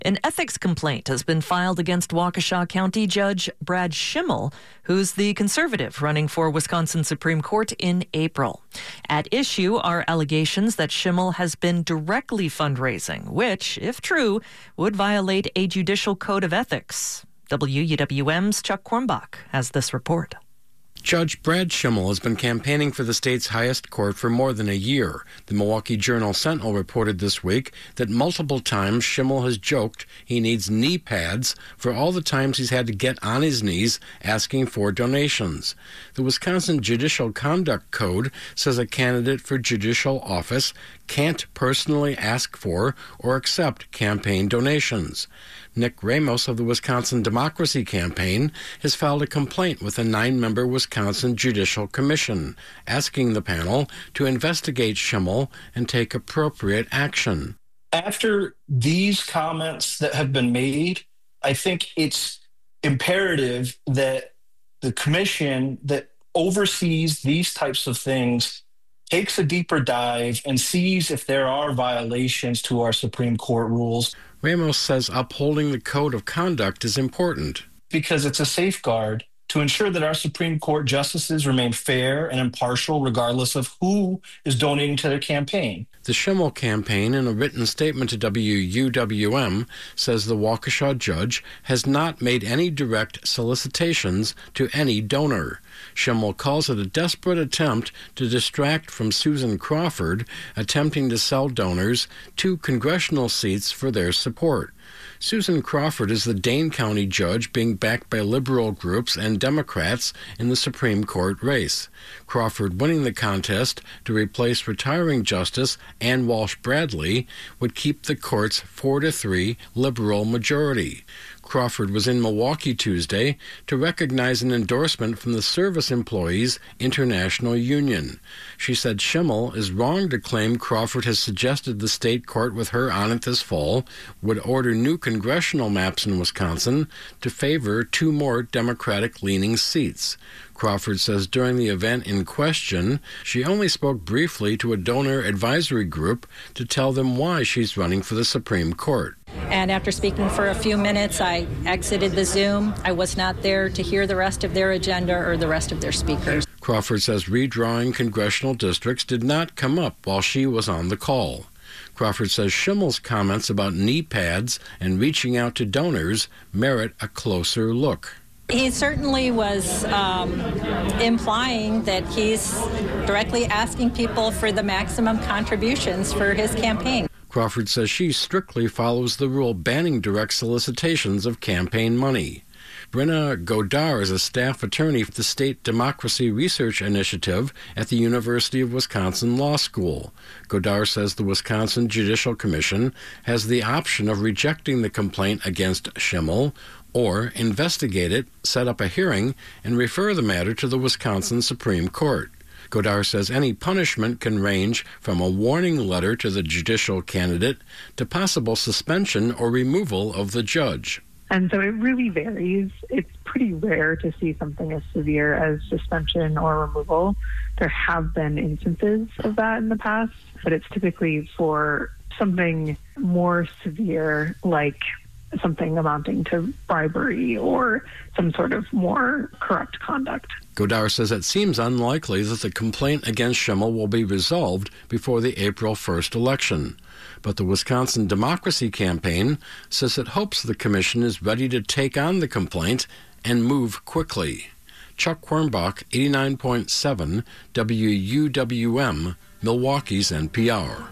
An ethics complaint has been filed against Waukesha County Judge Brad Schimmel, who's the conservative running for Wisconsin Supreme Court in April. At issue are allegations that Schimmel has been directly fundraising, which, if true, would violate a judicial code of ethics. WUWM's Chuck Quirmbach has this report. Judge Brad Schimmel has been campaigning for the state's highest court for more than a year. The Milwaukee Journal-Sentinel reported this week that multiple times Schimmel has joked he needs knee pads for all the times he's had to get on his knees asking for donations. The Wisconsin Judicial Conduct Code says a candidate for judicial office can't personally ask for or accept campaign donations. Nick Ramos of the Wisconsin Democracy Campaign has filed a complaint with a 9-member Wisconsin Judicial Commission, asking the panel to investigate Schimmel and take appropriate action. After these comments that have been made, I think it's imperative that the commission that oversees these types of things takes a deeper dive and sees if there are violations to our Supreme Court rules. Ramos says upholding the code of conduct is important because it's a safeguard to ensure that our Supreme Court justices remain fair and impartial regardless of who is donating to their campaign. The Schimmel campaign, in a written statement to WUWM, says the Waukesha judge has not made any direct solicitations to any donor. Schimmel calls it a desperate attempt to distract from Susan Crawford, attempting to sell donors 2 congressional seats for their support. Susan Crawford is the Dane County judge being backed by liberal groups and Democrats in the Supreme Court race. Crawford winning the contest to replace retiring Justice Ann Walsh Bradley would keep the court's 4-3 liberal majority. Crawford was in Milwaukee Tuesday to recognize an endorsement from the Service Employees International Union. She said Schimmel is wrong to claim Crawford has suggested the state court with her on it this fall would order new congressional maps in Wisconsin to favor 2 more Democratic-leaning seats. Crawford says during the event in question, she only spoke briefly to a donor advisory group to tell them why she's running for the Supreme Court. And after speaking for a few minutes, I exited the Zoom. I was not there to hear the rest of their agenda or the rest of their speakers. Crawford says redrawing congressional districts did not come up while she was on the call. Crawford says Schimmel's comments about knee pads and reaching out to donors merit a closer look. He certainly was implying that he's directly asking people for the maximum contributions for his campaign. Crawford says she strictly follows the rule banning direct solicitations of campaign money. Brenna Godar is a staff attorney for the State Democracy Research Initiative at the University of Wisconsin Law School. Godar says the Wisconsin Judicial Commission has the option of rejecting the complaint against Schimmel or investigate it, set up a hearing, and refer the matter to the Wisconsin Supreme Court. Godar says any punishment can range from a warning letter to the judicial candidate to possible suspension or removal of the judge. And so it really varies. It's pretty rare to see something as severe as suspension or removal. There have been instances of that in the past, but it's typically for something more severe, like something amounting to bribery or some sort of more corrupt conduct. Godar says it seems unlikely that the complaint against Schimmel will be resolved before the April 1st election. But the Wisconsin Democracy Campaign says it hopes the commission is ready to take on the complaint and move quickly. Chuck Quirmbach, 89.7 WUWM, Milwaukee's NPR.